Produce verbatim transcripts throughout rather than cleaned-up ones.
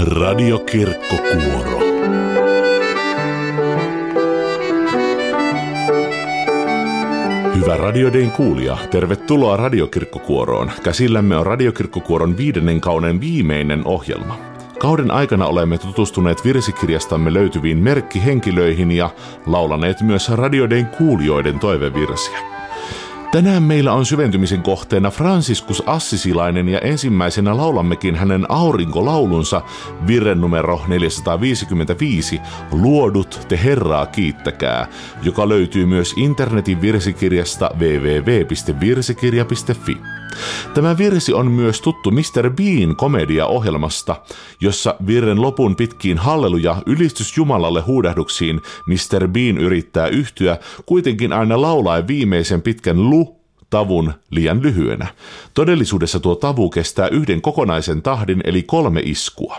Radiokirkkokuoro. Hyvä Radiodayn kuulija, tervetuloa Radiokirkkokuoroon. Käsillämme on Radiokirkkokuoron viidennen kauden viimeinen ohjelma. Kauden aikana olemme tutustuneet virsikirjastamme löytyviin merkkihenkilöihin ja laulaneet myös Radiodayn kuulijoiden toivevirsiä. Tänään meillä on syventymisen kohteena Franciscus Assisilainen ja ensimmäisenä laulammekin hänen aurinkolaulunsa virren numero neljäsataaviisikymmentäviisi Luodut te Herraa kiittäkää, joka löytyy myös internetin virsikirjasta double-u double-u double-u piste virsikirja piste fi. Tämä virsi on myös tuttu mister Bean -komedia-ohjelmasta, jossa virren lopun pitkiin halleluja ylistys Jumalalle huudahduksiin mister Bean yrittää yhtyä kuitenkin aina laulaen viimeisen pitkän lu-tavun liian lyhyenä. Todellisuudessa tuo tavu kestää yhden kokonaisen tahdin eli kolme iskua.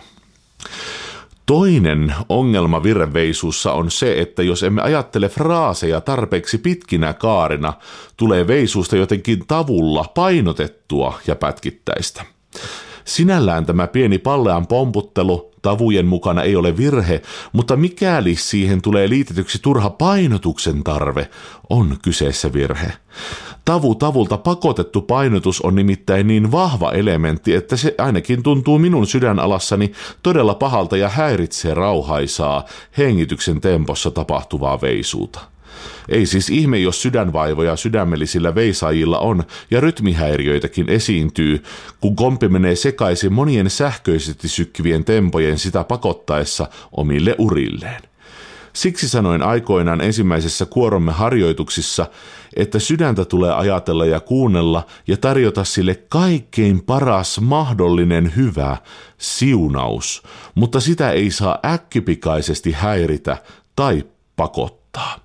Toinen ongelma virreveisuussa on se, että jos emme ajattele fraaseja tarpeeksi pitkinä kaarina, tulee veisuusta jotenkin tavulla painotettua ja pätkittäistä. Sinällään tämä pieni pallean pomputtelu tavujen mukana ei ole virhe, mutta mikäli siihen tulee liitetyksi turha painotuksen tarve, on kyseessä virhe. Tavu tavulta pakotettu painotus on nimittäin niin vahva elementti, että se ainakin tuntuu minun sydänalassani todella pahalta ja häiritsee rauhaisaa, hengityksen tempossa tapahtuvaa veisuuta. Ei siis ihme, jos sydänvaivoja sydämellisillä veisaajilla on ja rytmihäiriöitäkin esiintyy, kun kompi menee sekaisin monien sähköisesti sykkivien tempojen sitä pakottaessa omille urilleen. Siksi sanoin aikoinaan ensimmäisessä kuoromme harjoituksissa, että sydäntä tulee ajatella ja kuunnella ja tarjota sille kaikkein paras mahdollinen hyvä siunaus, mutta sitä ei saa äkkipikaisesti häiritä tai pakottaa.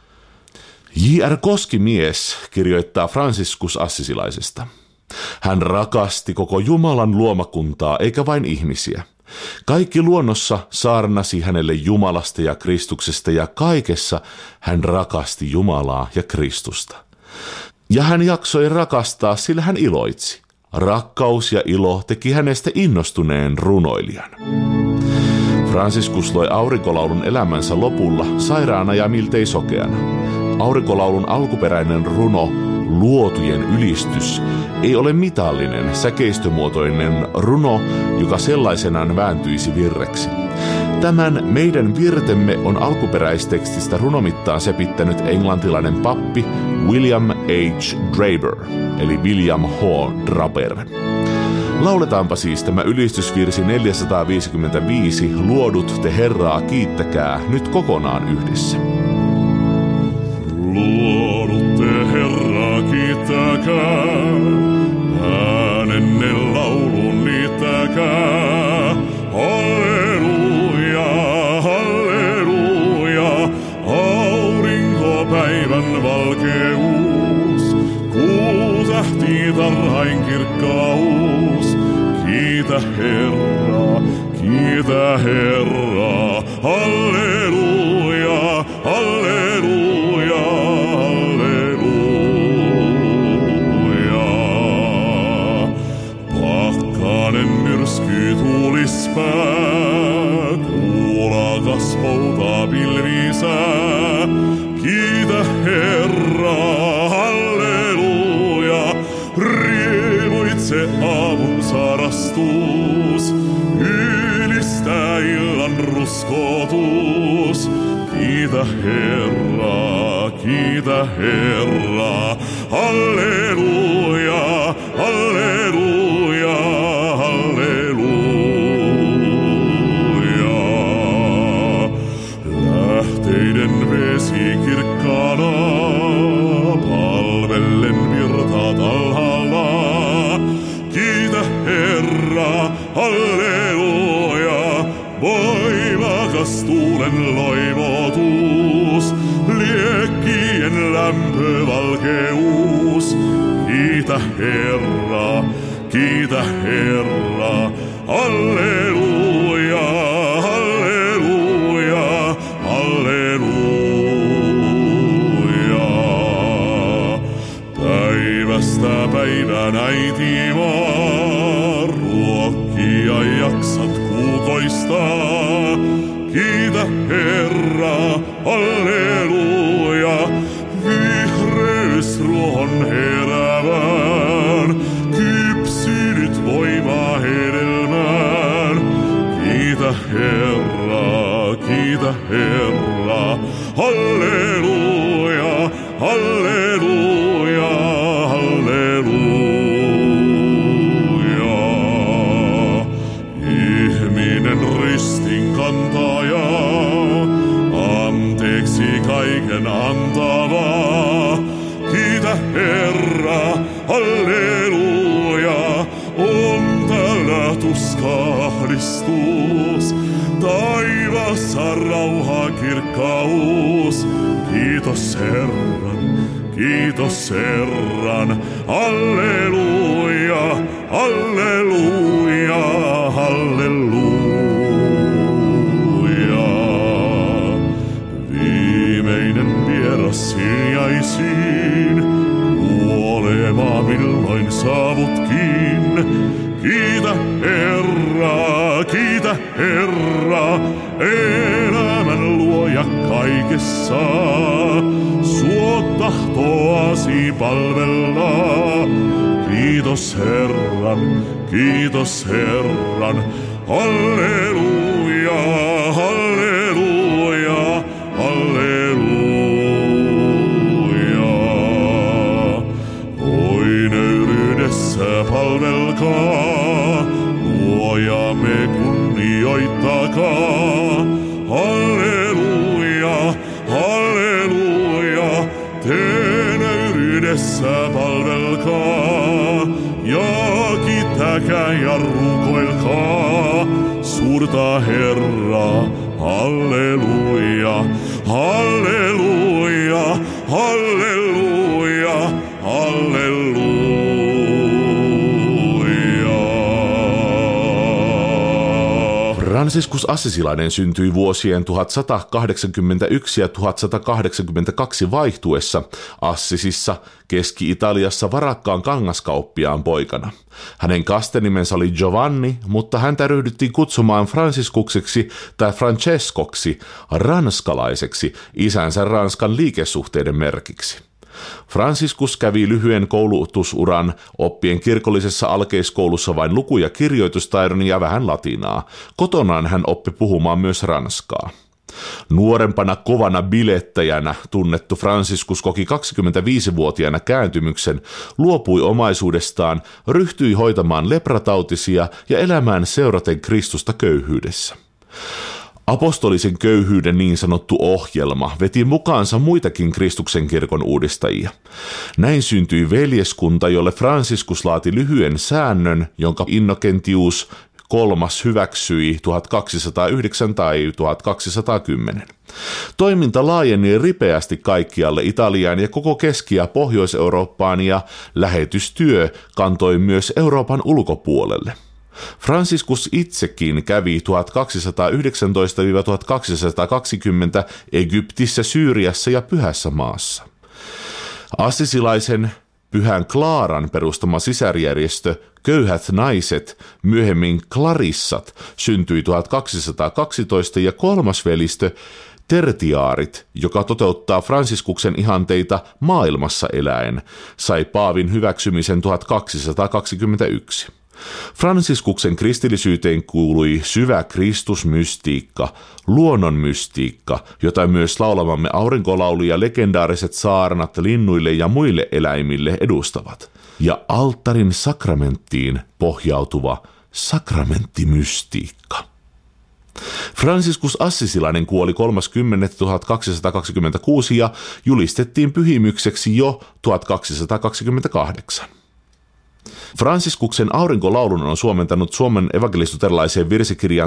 J R Koskimies kirjoittaa Franciscus Assisilaisesta. Hän rakasti koko Jumalan luomakuntaa eikä vain ihmisiä. Kaikki luonnossa saarnasi hänelle Jumalasta ja Kristuksesta ja kaikessa hän rakasti Jumalaa ja Kristusta. Ja hän jaksoi rakastaa, sillä hän iloitsi. Rakkaus ja ilo teki hänestä innostuneen runoilijan. Franciscus loi aurinkolaulun elämänsä lopulla sairaana ja miltei sokeana. Aurinkolaulun alkuperäinen runo, luotujen ylistys, ei ole mitallinen, säkeistömuotoinen runo, joka sellaisenaan vääntyisi virreksi. Tämän meidän virtemme on alkuperäistekstistä runomittaan sepittänyt englantilainen pappi William H. Draper, eli William H. Draper. Lauletaanpa siis tämä ylistysvirsi neljäsataaviisikymmentäviisi Luodut te Herraa kiittäkää nyt kokonaan yhdessä. Luodut te Herraa kiittäkää, äänenne laulun niittäkää. Halleluja, halleluja, aurinkopäivän valkeus, kuu tähti tarhain kirkkaus. Kiitä Herraa, kiitä Herraa, halleluja, halleluja, halleluja. Pakkanen myrsky tulispää, kuulakas poutaa pilvisää. Kiitä Herraa, halleluja, riemuitse aamun sarastus, ylistää illan ruskotus. Kiitä Herraa, kiitä Herraa, halleluja, halleluja, halleluja. Lähteiden vesi kirkkaana, palvellen virtaat alhaalla. Kiitä Herraa, halleluja, voimakas tuulen loimotus, liekkien lämpövalkeus. Kiitä Herraa, kiitä Herraa, halleluja, halleluja, halleluja. Päivästä päivän äiti vaan, ruokkia jaksat kuuko loistaa. Kiitä Herra, halleluja, vihreys ruohon herävään, kypsynyt voimaa hedelmään. Kiitä Herra, kiitä Herra, halleluja, halleluja, halleluja. Ihminen ristin kantaja, anteeksi kaiken antava. Kiitä Herra, halleluja, on täällä tuskahdistus, taivassa rauha kirkkaus. Kiitos Herran, kiitos Herran, halleluja, halleluja, halleluja. Viimeinen vieras hiljaisiin, kuolema milloin saavutkin. Kiitä Herra, kiitä Herra, elämän luoja kaikessa. Suo tahtoasi palvella. Kiitos Herran, kiitos Herran, halleluja, halleluja, halleluja. Oi nöyryydessä palvelkaa, luojamme kunnioittakaa. Halleluja, halleluja, te nöyryydessä palvelkaa. Ja kiittäkää ja rukoilkaa suurta Herraa. Halleluja, halleluja, halleluja, halleluja. Franciscus Assisilainen syntyi vuosien tuhatsatakahdeksankymmentäyksi ja tuhatsatakahdeksankymmentäkaksi vaihtuessa Assisissa, Keski-Italiassa varakkaan kangaskauppiaan poikana. Hänen kastenimensä oli Giovanni, mutta häntä ryhdyttiin kutsumaan Fransiskukseksi tai Francescoksi, ranskalaiseksi, isänsä Ranskan liikesuhteiden merkiksi. Franciscus kävi lyhyen koulutusuran oppien kirkollisessa alkeiskoulussa vain luku- ja kirjoitustaidon ja vähän latinaa. Kotonaan hän oppi puhumaan myös ranskaa. Nuorempana kovana bilettäjänä tunnettu Franciscus koki kaksikymmentäviisivuotiaana kääntymyksen, luopui omaisuudestaan, ryhtyi hoitamaan lepratautisia ja elämään seuraten Kristusta köyhyydessä. Apostolisen köyhyyden niin sanottu ohjelma veti mukaansa muitakin Kristuksen kirkon uudistajia. Näin syntyi veljeskunta, jolle Franciscus laati lyhyen säännön, jonka Innocentius kolmas hyväksyi tuhatkaksisataayhdeksän tai tuhatkaksisataakymmenen. Toiminta laajeni ripeästi kaikkialle Italiaan ja koko Keski- ja Pohjois-Eurooppaan, ja lähetystyö kantoi myös Euroopan ulkopuolelle. Franciscus itsekin kävi tuhatkaksisataayhdeksäntoista tuhatkaksisataakaksikymmentä Egyptissä, Syyriassa ja Pyhässä maassa. Assisilaisen Pyhän Klaaran perustama sisarjärjestö Köyhät naiset, myöhemmin Clarissat, syntyi tuhatkaksisataakaksitoista ja kolmas velistö Tertiaarit, joka toteuttaa Fransiskuksen ihanteita maailmassa eläen, sai paavin hyväksymisen tuhatkaksisataakaksikymmentäyksi. Fransiskuksen kristillisyyteen kuului syvä Kristusmystiikka, luonnonmystiikka, jota myös laulamamme aurinkolaulu ja legendaariset saarnat linnuille ja muille eläimille edustavat, ja alttarin sakramenttiin pohjautuva sakramenttimystiikka. Franciscus Assisilainen kuoli kolmas kymmenettä tuhatkaksisataakaksikymmentäkuusi ja julistettiin pyhimykseksi jo tuhatkaksisataakaksikymmentäkahdeksan. Fransiskuksen aurinkolaulun on suomentanut Suomen evankelisluterilaiseen virsikirjaan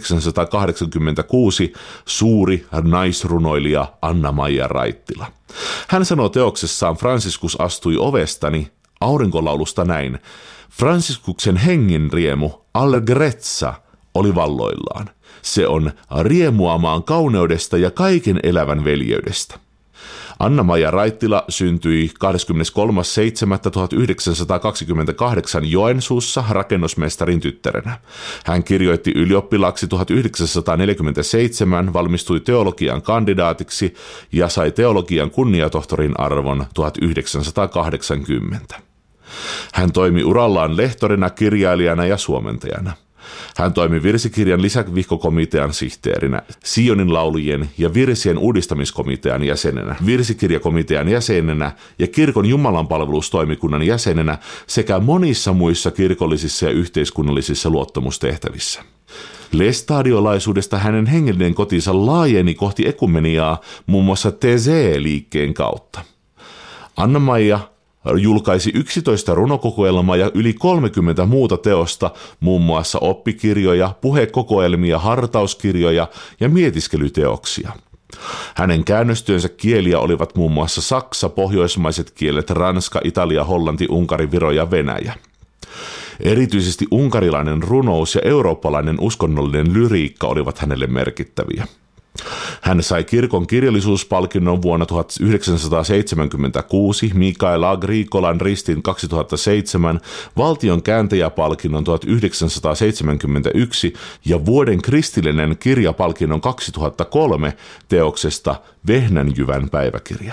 tuhatyhdeksänsataakahdeksankymmentäkuusi suuri naisrunoilija Anna-Maija Raittila. Hän sanoo teoksessaan Franciscus astui ovestani aurinkolaulusta näin: Fransiskuksen hengen riemu, allegrezza, oli valloillaan. Se on riemuamaan kauneudesta ja kaiken elävän veljeydestä. Anna-Maija Raittila syntyi kahdeskymmeneskolmas seitsemättä tuhatyhdeksänsataakaksikymmentäkahdeksan Joensuussa rakennusmestarin tyttärenä. Hän kirjoitti ylioppilaaksi tuhatyhdeksänsataaneljäkymmentäseitsemän, valmistui teologian kandidaatiksi ja sai teologian kunniatohtorin arvon tuhatyhdeksänsataakahdeksankymmentä. Hän toimi urallaan lehtorina, kirjailijana ja suomentajana. Hän toimi virsikirjan lisävihkokomitean sihteerinä, Sionin laulujen ja virsien uudistamiskomitean jäsenenä, virsikirjakomitean jäsenenä ja kirkon jumalanpalvelustoimikunnan jäsenenä sekä monissa muissa kirkollisissa ja yhteiskunnallisissa luottamustehtävissä. Lestadiolaisuudesta hänen hengellinen kotinsa laajeni kohti ekumeniaa muun muassa Thésée-liikkeen kautta. Anna-Maija julkaisi yksitoista runokokoelmaa ja yli kolmekymmentä muuta teosta, muun muassa oppikirjoja, puhekokoelmia, hartauskirjoja ja mietiskelyteoksia. Hänen käännöstyönsä kieliä olivat muun muassa saksa, pohjoismaiset kielet, ranska, italia, hollanti, unkari, viro ja venäjä. Erityisesti unkarilainen runous ja eurooppalainen uskonnollinen lyriikka olivat hänelle merkittäviä. Hän sai kirkon kirjallisuuspalkinnon vuonna tuhatyhdeksänsataaseitsemänkymmentäkuusi, Mikael Agricolan ristin kaksituhattaseitsemän, valtion kääntäjäpalkinnon tuhatyhdeksänsataaseitsemänkymmentäyksi ja vuoden kristillinen kirjapalkinnon kaksituhattakolme teoksesta Vehnänjyvän päiväkirja.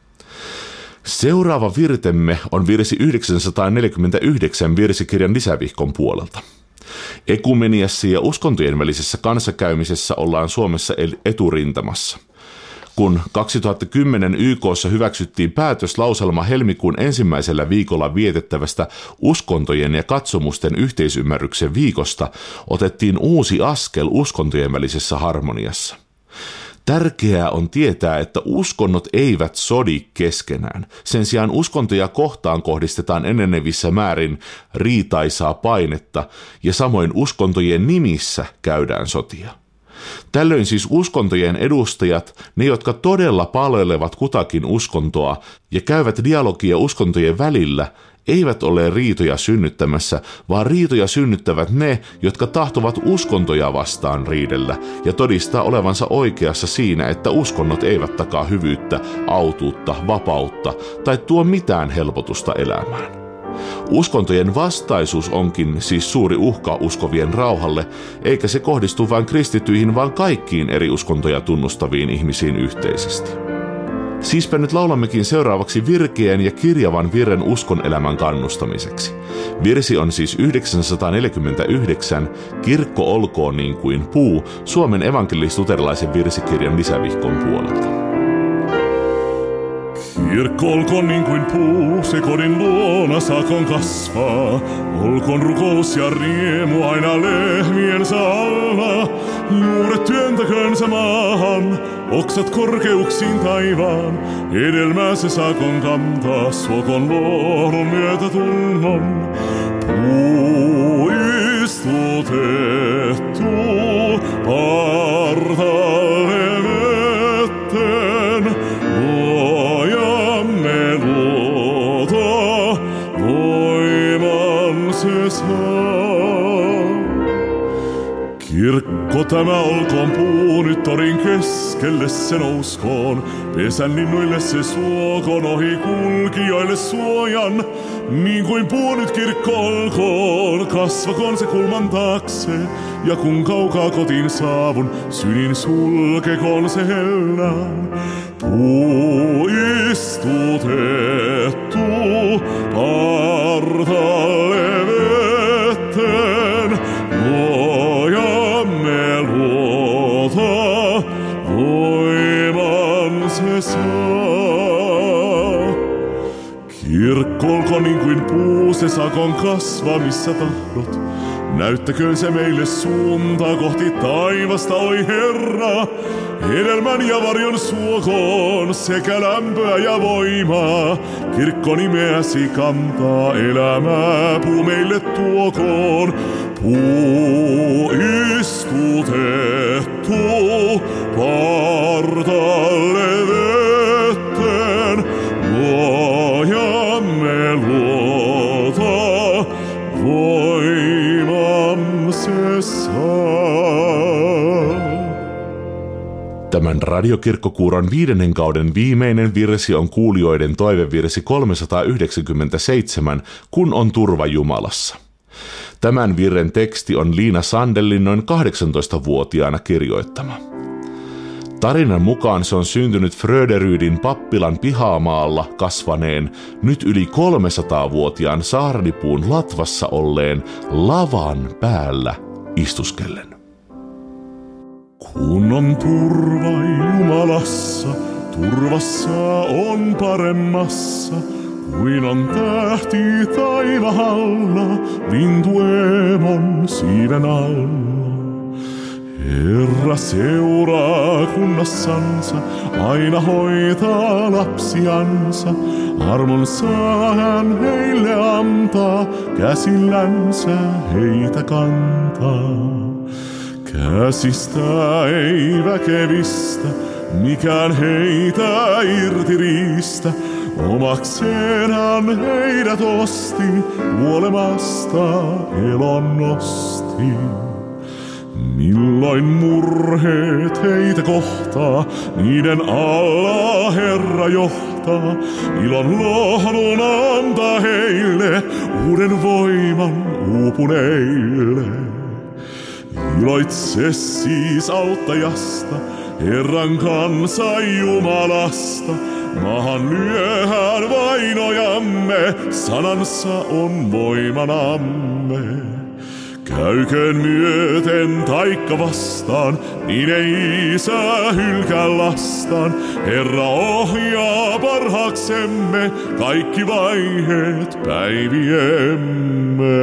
Seuraava virtemme on virsi yhdeksänsataaneljäkymmentäyhdeksän virsikirjan lisävihkon puolelta. Ekumeniassa ja uskontojen välisessä kanssakäymisessä ollaan Suomessa eturintamassa. Kun kaksituhattakymmenen Y K:ssa hyväksyttiin päätöslauselma helmikuun ensimmäisellä viikolla vietettävästä uskontojen ja katsomusten yhteisymmärryksen viikosta, otettiin uusi askel uskontojen välisessä harmoniassa. Tärkeää on tietää, että uskonnot eivät sodi keskenään. Sen sijaan uskontoja kohtaan kohdistetaan enenevissä määrin riitaisaa painetta ja samoin uskontojen nimissä käydään sotia. Tällöin siis uskontojen edustajat, ne jotka todella palvelevat kutakin uskontoa ja käyvät dialogia uskontojen välillä, eivät ole riitoja synnyttämässä, vaan riitoja synnyttävät ne, jotka tahtovat uskontoja vastaan riidellä ja todistaa olevansa oikeassa siinä, että uskonnot eivät takaa hyvyyttä, autuutta, vapautta tai tuo mitään helpotusta elämään. Uskontojen vastaisuus onkin siis suuri uhka uskovien rauhalle, eikä se kohdistu vain kristityihin, vaan kaikkiin eri uskontoja tunnustaviin ihmisiin yhteisesti. Siispä nyt laulammekin seuraavaksi virkeän ja kirjavan virren uskon elämän kannustamiseksi. Virsi on siis yhdeksänsataaneljäkymmentäyhdeksän, Kirkko olkoon niin kuin puu, Suomen evankelis-luterilaisen virsikirjan lisävihkon puolelta. Kirkko olkoon niin kuin puu, se kodin luona saakon kasvaa. Olkoon rukous ja riemu aina lehmiensä alla. Juuret työntäköönsä maahan, oksat korkeuksiin taivaan. Hedelmää se saakon kantaa, suokon lohdun myötätunnon. Puu istutettu partalle vetten. Kirkko tämä olkoon puu, nyt torin keskelle se nouskoon. Pesän linnuille se suokon, ohi kulkijoille suojan. Niin kuin puu nyt kirkko olkoon, kasvakoon se kulman taakse. Ja kun kaukaa kotiin saavun, synin sulkekoon se hellään. Puu istutettu partalle vetten. Luojamme luota, voiman se saa. Kirkko olkoon niin kuin puu, se saakon kasvaa missä tahdot. Näyttäköön se meille suuntaa kohti taivasta, oi Herra. Hedelmän ja varjon suokoon sekä lämpöä ja voimaa. Kirkko nimeäsi kantaa, elämää puu meille tuokoon. Puu istutettu partalle vetten. Luojamme luota, voiman se saa. Tämän Radiokirkkokuuron viidennen kauden viimeinen virsi on kuulijoiden toivevirsi kolmesataayhdeksänkymmentäseitsemän, Kun on turva Jumalassa. Tämän virren teksti on Liina Sandellin noin kahdeksantoistavuotiaana kirjoittama. Tarinan mukaan se on syntynyt Fröderydin pappilan pihamaalla kasvaneen, nyt yli kolmesataavuotiaan saarnipuun latvassa olleen lavan päällä istuskellen. Kun on turva Jumalassa, turvassa on paremmassa, kuin on tähti taivahalla, lintuemon siiven alla. Herra seuraa kunnassansa, aina hoitaa lapsiansa, armonsa hän heille antaa, käsillänsä heitä kantaa. Käsistä ei väkevistä, mikään heitä irti riistä, omakseen hän heidät osti, kuolemasta elon nosti. Milloin murheet heitä kohtaa, niiden alla Herra johtaa, ilon lohdun antaa heille, uuden voiman uupuneille. Iloitse siis auttajasta, Herran kansa Jumalasta, maahan lyöhän vainojamme, sanansa on voimanamme. Käyköön myöten taikka vastaan, niin ei isä hylkää lastaan. Herra ohjaa parhaaksemme kaikki vaiheet päiviemme.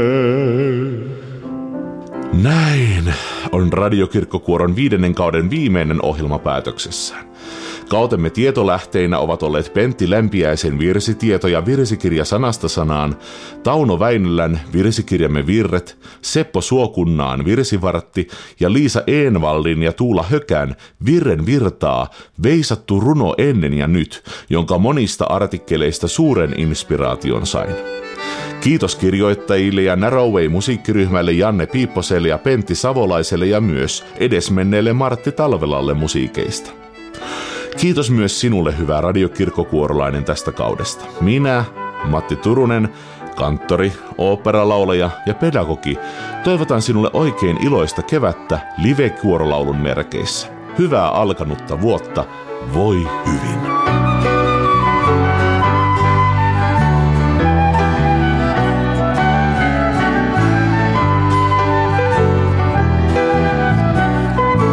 Näin on Radiokirkkokuoron viidennen kauden viimeinen ohjelma päätöksessään. Kautemme tietolähteinä ovat olleet Pentti Lempiäisen virsitieto ja virsikirja sanasta sanaan, Tauno Väinölän virsikirjamme virret, Seppo Suokunnaan virsivartti ja Liisa Eenvallin ja Tuula Hökän Virren virtaa, veisattu runo ennen ja nyt, jonka monista artikkeleista suuren inspiraation sain. Kiitos kirjoittajille ja Narrowway musiikkiryhmälle Janne Piipposelle ja Pentti Savolaiselle ja myös edesmenneelle Martti Talvelalle musiikeista. Kiitos myös sinulle, hyvä radiokirkkokuorolainen, tästä kaudesta. Minä, Matti Turunen, kanttori, oopperalaulaja ja pedagogi, toivotan sinulle oikein iloista kevättä live-kuorolaulun merkeissä. Hyvää alkanutta vuotta, voi hyvin!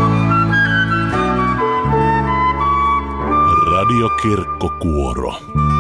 Radiokirkkokuoro.